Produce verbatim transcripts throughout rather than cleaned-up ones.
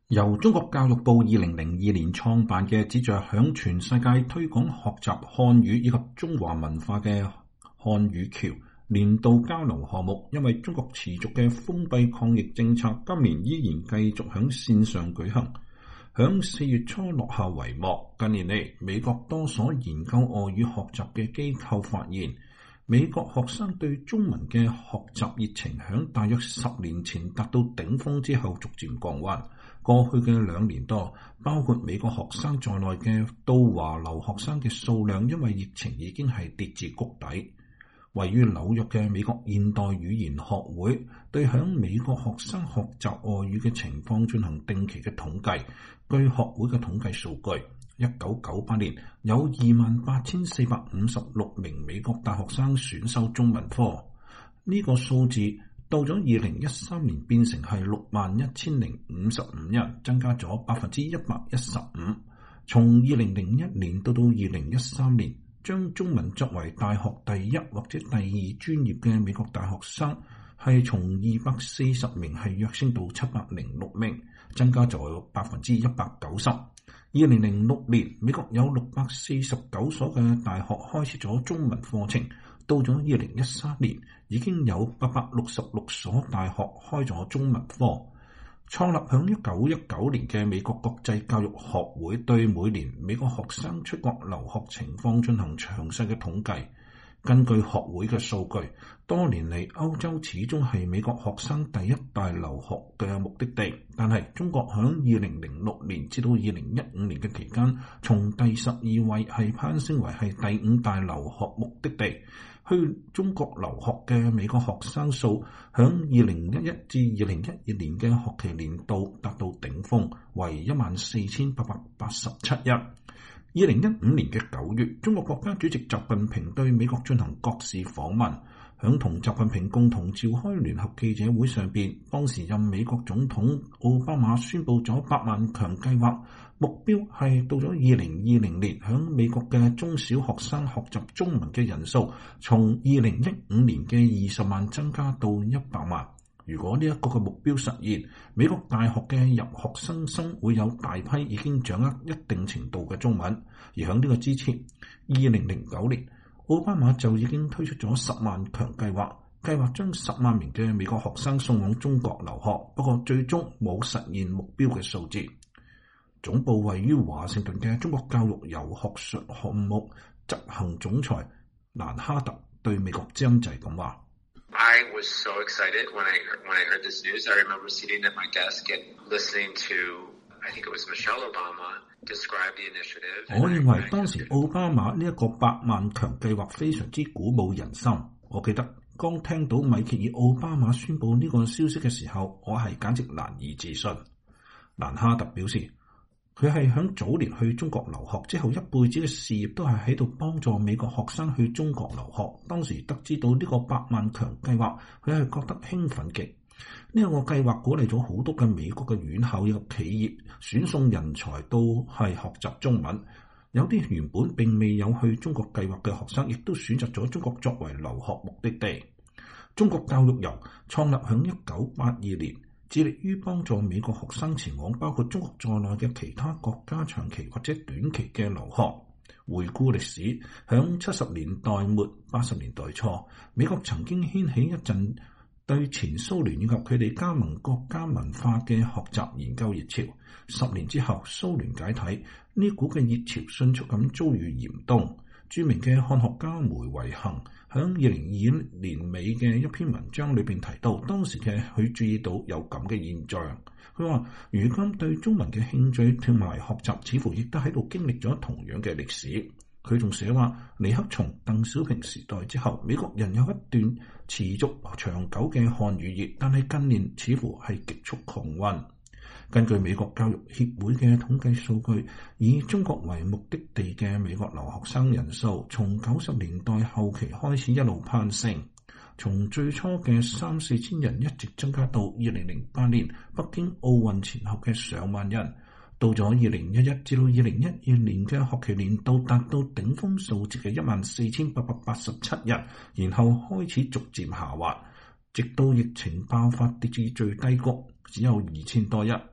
由中國教育部二零零二年創辦嘅旨在響全世界推廣學習漢語以及中華文化嘅漢語橋年度交流項目，因為中國持續嘅封閉抗疫政策，今年依然繼續響線上舉行。響四月初落下帷幕。近年嚟，美國多所研究外語學習嘅機構發現，美國學生對中文嘅學習熱情響大約十年前達到頂峰之後逐漸降溫。過去嘅兩年多，包括美國學生在內嘅到華留學生嘅數量，因為疫情已經係跌至谷底。位於紐約嘅美國現代語言學會對響美國學生學習外語嘅情況進行定期嘅統計。據學會嘅統計數據，一九九八年有二萬八千四百五十六名美國大學生選修中文科，呢、這個數字到咗二零一三年變成係六萬一千零五十五人，增加咗百分之一百一十五。從二零零一年到到二零一三年，將中文作為大學第一或者第二專業嘅美國大學生係從二百四十名係躍升到七百零六名，增加咗百分之一百九十。二零零六年，美國有六百四十九所嘅大學開設咗中文課程，到咗二零一三年，已經有八百六十六所大學開咗中文科。創立響一九一九年嘅美國國際教育學會對每年美國學生出國留學情況進行詳細嘅統計。根據學會嘅數據，多年嚟歐洲始終係美國學生第一大留學嘅目的地，但係中國響二零零六年至到二零一五年嘅期間，從第十二位係攀升為係第五大留學目的地。去中國留學嘅美國學生數響二零一一至二零一二年嘅學期年度達到頂峰，為一萬四千八百八十七人。二零一五年嘅九月，中國國家主席習近平對美國進行國事訪問，響同習近平共同召開聯合記者會上邊，當時任美國總統奧巴馬宣布咗百萬強計劃，目標係到咗二零二零年，響美國嘅中小學生學習中文嘅人數，從二零一五年嘅二十萬增加到一百萬。如果呢一個嘅目標實現，美國大學嘅入學生生會有大批已經掌握一定程度嘅中文。而響呢個之前，二零零九年，奧巴馬就已經推出咗十萬強計劃，計劃將十萬名嘅美國學生送往中國留學，不過最終冇實現目標嘅數字。總部位於華盛頓嘅中國教育遊學術項目執行總裁蘭哈特對美國之音就係咁話。 I was so excited when I heard, when I heard this news. I remember sitting at my desk and listening to, I think it was Michelle Obama, describe the initiative. 我認為當時奧巴馬呢一個百萬強計劃非常之鼓舞人心。我記得剛聽到米歇爾奧巴馬宣布呢個消息嘅時候，我係簡直難以置信。蘭哈特表示，佢係響早年去中國留學之後，一輩子嘅事業都係喺度幫助美國學生去中國留學。當時得知到呢個百萬強計劃，佢係覺得興奮極。呢、這個計劃鼓勵咗好多嘅美國嘅院校以及企業選送人才到係學習中文。有啲原本並未有去中國計劃嘅學生，亦都選擇咗中國作為留學目的地。中國教育遊創立響一九八二年。致力於幫助美國學生前往包括中國在內嘅其他國家長期或者短期嘅留學。回顧歷史，響七十年代末、八十年代初，美國曾經掀起一陣對前蘇聯以及佢哋加盟國家文化嘅學習研究熱潮。十年之後，蘇聯解體，呢股嘅熱潮迅速咁遭遇嚴冬。著名嘅漢學家梅維恒喺二零二一年尾嘅一篇文章裏邊提到，當時嘅佢注意到有咁嘅現象。佢話：如今對中文嘅興趣同埋學習，似乎亦都喺度經歷咗同樣嘅歷史。佢仲寫話，尼克松、鄧小平時代之後，美國人有一段持續長久嘅漢語熱，但係近年似乎係極速降溫。根據美國教育協會嘅統計數據，以中國為目的地嘅美國留學生人數，從九十年代後期開始一路攀升，從最初嘅三四千人一直增加到二零零八年北京奧運前後嘅上萬人，到咗二零一一至到二零一二年嘅學期年度達到頂峰數字嘅一萬四千八百八十七人，然後開始逐漸下滑，直到疫情爆發跌至最低谷，只有二千多人。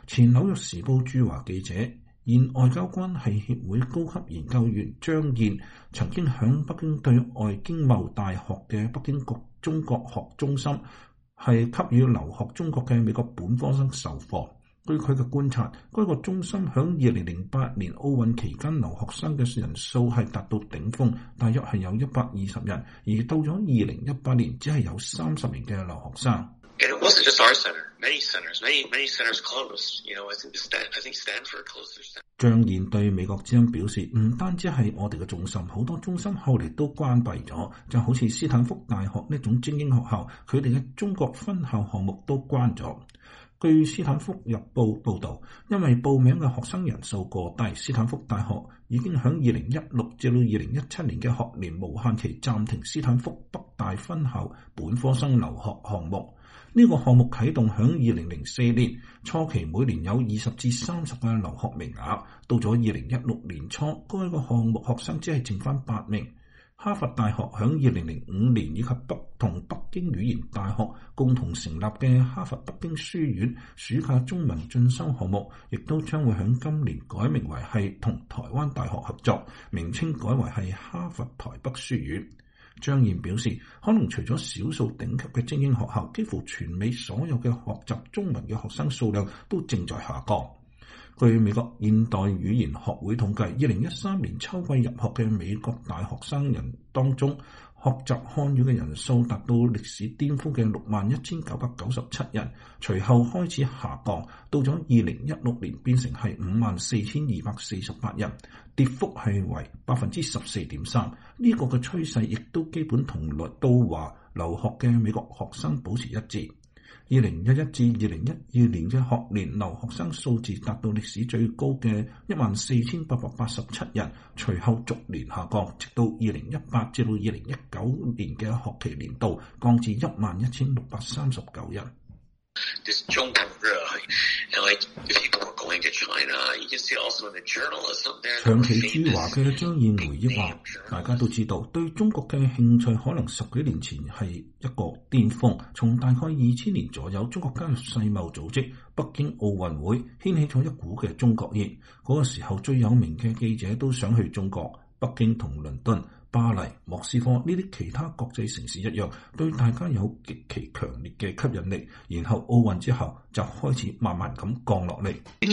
前紐約時報駐華記者、現外交關係協會高級研究員張燕曾經響北京對外經貿大學嘅北京國中國學中心係給予留學中國嘅美國本科生授課。據佢嘅觀察，該個中心響二零零八年奧運期間留學生嘅人數係達到頂峰，大約係有一百二十人，而到咗二零一八年只係有三十名嘅留學生。 And it wasn't just our center. Many centers, many, many centers closed. You know, I think, Stan, I think Stanford closed their center. 張燕對美國之音表示，唔單止係我哋嘅中心，好多中心後嚟都關閉咗，就好似斯坦福大學呢種精英學校，佢哋嘅中國分校項目都關咗。據斯坦福日報報導，因為報名嘅學生人數過低，斯坦福大學已經響二零一六至到二零一七年嘅學年無限期暫停斯坦福北大分校本科生留學項目。呢個項目啟動響二零零四年，初期每年有二十至三十個留學名額，到咗二零一六年初，該個項目學生只係剩翻八名。哈佛大學響二零零五年以及北同北京語言大學共同成立嘅哈佛北京書院暑假中文進修項目，亦都將會響今年改名為係同台灣大學合作，名稱改為係哈佛台北書院。張燕表示，可能除咗少數頂級嘅精英學校，幾乎全美所有嘅學習中文嘅學生數量都正在下降。據美國現代語言學會統計，二零一三年秋季入學嘅美國大學生人當中，學習漢語嘅人數達到歷史巔峰嘅六萬一千九百九十七人，隨後開始下降，到咗二零一六年變成係五萬四千二百四十八人，跌幅係為百分之十四點三。呢個嘅趨勢亦都基本同來都話留學嘅美國學生保持一致。二零一一至二零一二年嘅學年留學生數字達到歷史最高嘅一萬四千八百八十七人，隨後逐年下降，直到二零一八至到二零一九年嘅學期年度降至一萬一千六百三十九人。長期駐華嘅張燕回憶話，大家都知道，對中國嘅興趣可能十幾年前係一個巔峰，從大概二千年左右，中國加入世貿組織、北京奧運會，掀起咗一股嘅中國熱。嗰、那個時候最有名嘅記者都想去中國，北京同倫敦、巴黎、莫斯科呢啲其他國際城市一樣，對大家有極其強烈嘅吸引力。然後奧運之後就開始慢慢咁降落嚟。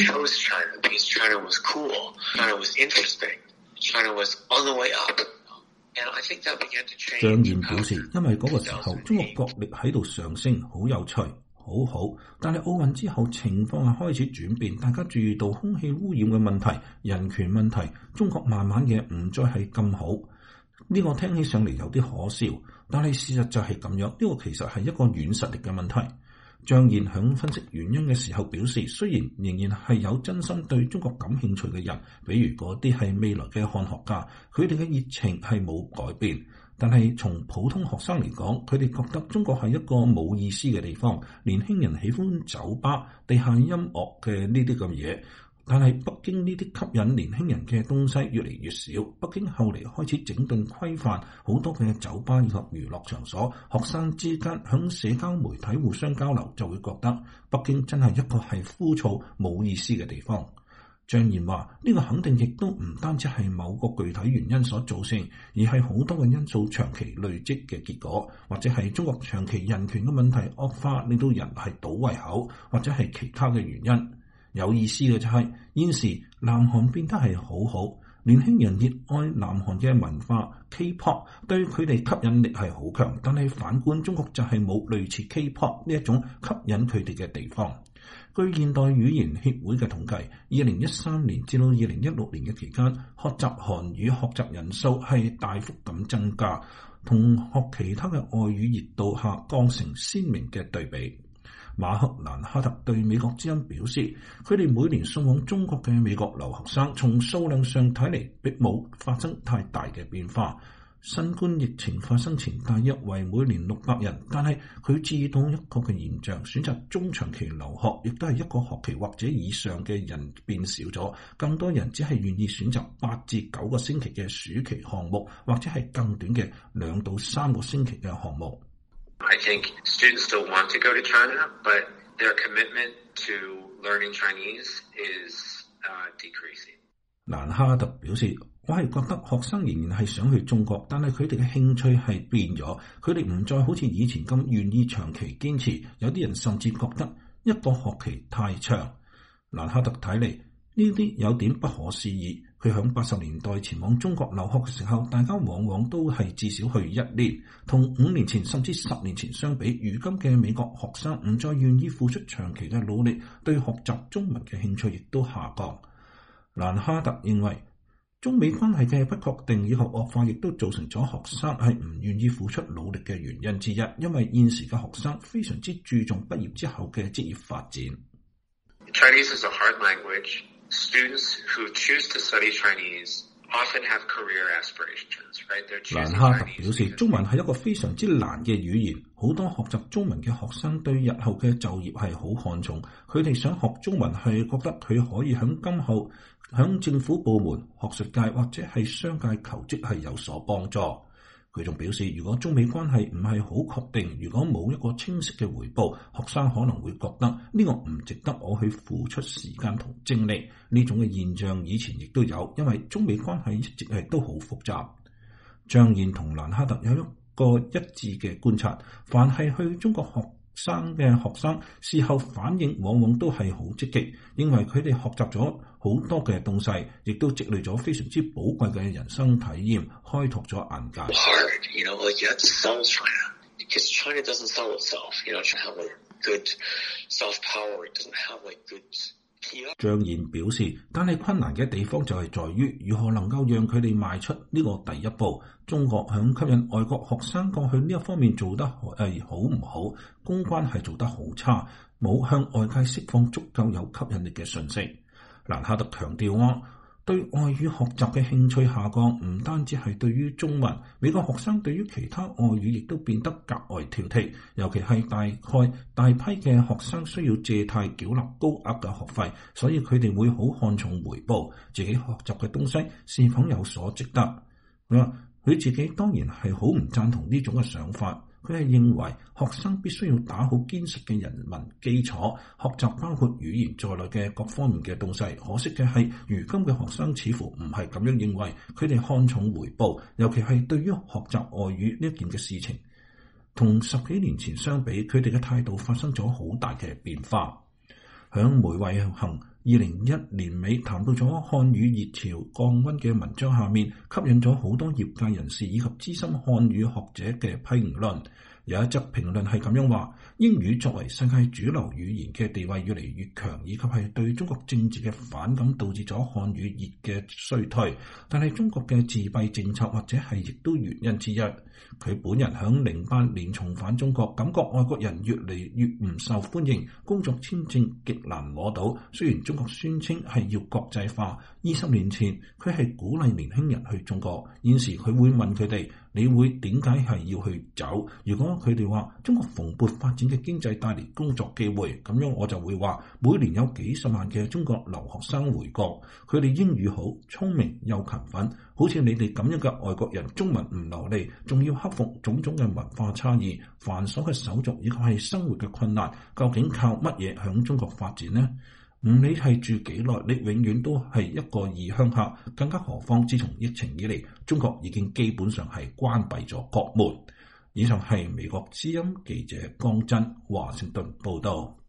China was cool. China was interesting. China was on the way up. And I think that began to change. 張燕表示，因為嗰個時候中國國力喺度上升，好有趣，好好。但係奧運之後情況係開始轉變，大家注意到空氣污染嘅問題、人權問題，中國慢慢嘅唔再係咁好。呢、這個聽起上嚟有啲可笑，但係事實就係咁樣。呢、這個其實係一個軟實力嘅問題。張燕響分析原因嘅時候表示，雖然仍然係有真心對中國感興趣嘅人，比如嗰啲係未來嘅漢學家，佢哋嘅熱情係冇改變。但係從普通學生嚟講，佢哋覺得中國係一個冇意思嘅地方，年輕人喜歡酒吧、地下音樂嘅呢啲咁嘢。但係北京呢啲吸引年輕人嘅東西越嚟越少，北京後嚟開始整頓規範好多嘅酒吧以及娛樂場所，學生之間響社交媒體互相交流，就會覺得北京真係一個係枯燥冇意思嘅地方。張燕話：呢個肯定亦都唔單止係某個具體原因所造成，而係好多嘅因素長期累積嘅結果，或者係中國長期人權嘅問題惡化，令到人係倒胃口，或者係其他嘅原因。有意思嘅就係、是、現時南韓變得係好好，年輕人熱愛南韓嘅文化 K-pop， 對佢哋吸引力係好強，但係反觀中國就係冇類似 K-pop 呢一種吸引佢哋嘅地方。據現代語言協會嘅統計，二零一三年至到二零一六年嘅期間，學習韓語學習人數係大幅咁增加，同學其他嘅外語熱度下降成鮮明嘅對比。馬克蘭哈特對美國之音表示，佢哋每年送往中國嘅美國留學生，從數量上睇嚟並冇發生太大嘅變化。新冠疫情發生前大約為每年六百人，但係佢注意到一個嘅現象，選擇中長期留學亦都係一個學期或者以上嘅人變少咗，更多人只係願意選擇八至九個星期嘅暑期項目，或者係更短嘅兩到三個星期嘅項目。 I think students still want to go to China, but their commitment to learning Chinese is uh, decreasing. 蘭哈特表示，我係覺得學生仍然係想去中國，但係佢哋嘅興趣係變咗，佢哋唔再好似以前咁願意長期堅持，有啲人甚至覺得一個學期太長。蘭哈特睇嚟呢啲有點不可思議。佢響八十年代前往中國留學嘅時候，大家往往都係至少去一年，同五年前甚至十年前相比，如今嘅美國學生唔再願意付出長期嘅努力，對學習中文嘅興趣亦都下降。蘭哈特認為，中美關係嘅不確定以及惡化，亦都造成咗學生係唔願意付出努力嘅原因之一，因為現時嘅學生非常之注重畢業之後嘅職業發展。 Chinese is a hard language. Students who choose to study Chinese often have career aspirations, right? They're choosing Chinese. 蘭哈特表示，中文係一個非常之難嘅語言，好多學習中文嘅學生對日後嘅就業係好看重，佢哋想學中文係覺得佢可以響今後響政府部門、學術界或者係商界求職係有所幫助。佢仲表示，如果中美關係唔係好確定，如果冇一個清晰嘅回報，學生可能會覺得呢個唔值得我去付出時間同精力。呢種嘅現象以前亦都有，因為中美關係一直係都好複雜。張燕同蘭哈特有一個一致嘅觀察，凡係去中國學生嘅學生事後反應往往都係好積極，認為佢哋學習咗好多嘅東西，亦都積累咗非常之寶貴嘅人生體驗，開拓咗眼界。 Hard, you know, like you have to sell China, because China doesn't sell itself. You know, China have like good self-power. It doesn't have like good. 張燕表示，但係困難嘅地方就係在於如何能夠讓佢哋邁出呢個第一步。中國響吸引外國學生過去呢一方面做得係好唔好？公關係做得好差，冇向外界釋放足夠有吸引力嘅訊息。蘭哈特強調話，對外語學習嘅興趣下降，唔單止係對於中文，美國學生對於其他外語亦都變得格外挑剔，尤其係大概大批嘅學生需要借貸繳納高額嘅學費，所以佢哋會好看重回報，自己學習嘅東西是否有所值得。佢話佢自己當然係好唔贊同呢種嘅想法。佢係認為學生必須要打好堅實嘅人文基礎，學習包括語言在內嘅各方面嘅東西。可惜嘅係，如今嘅學生似乎唔係咁樣認為，佢哋看重回報，尤其係對於學習外語呢件嘅事情，同十幾年前相比，佢哋嘅態度發生咗好大嘅變化。響梅惠恒二零一年尾談到咗漢語熱潮降溫嘅文章下面，吸引咗好多業界人士以及資深漢語學者嘅評論。有一則評論係咁樣話：英語作為世界主流語言嘅地位越嚟越強，以及係對中國政治嘅反感，導致咗漢語熱嘅衰退。但係中國嘅自閉政策或者係亦都原因之一。佢本人響零八年重返中國，感覺外國人越嚟越唔受歡迎，工作簽證極難攞到。雖然中國宣稱係要國際化，二十年前佢係鼓勵年輕人去中國，現時佢會問佢哋：你會點解係要去走？如果佢哋話中國蓬勃發展嘅經濟帶嚟工作機會，咁樣我就會話每年有幾十萬嘅中國留學生回國，佢哋英語好，聰明又勤奮，好似你哋咁樣嘅外國人，中文唔流利，仲要克服種種嘅文化差異、繁瑣嘅手續以及係生活嘅困難，究竟靠乜嘢響中國發展呢？唔理係住幾耐，你永遠都係一個異鄉客，更加何況自從疫情以嚟，中國已經基本上係關閉咗國門。以上係美國之音記者江真華盛頓報道。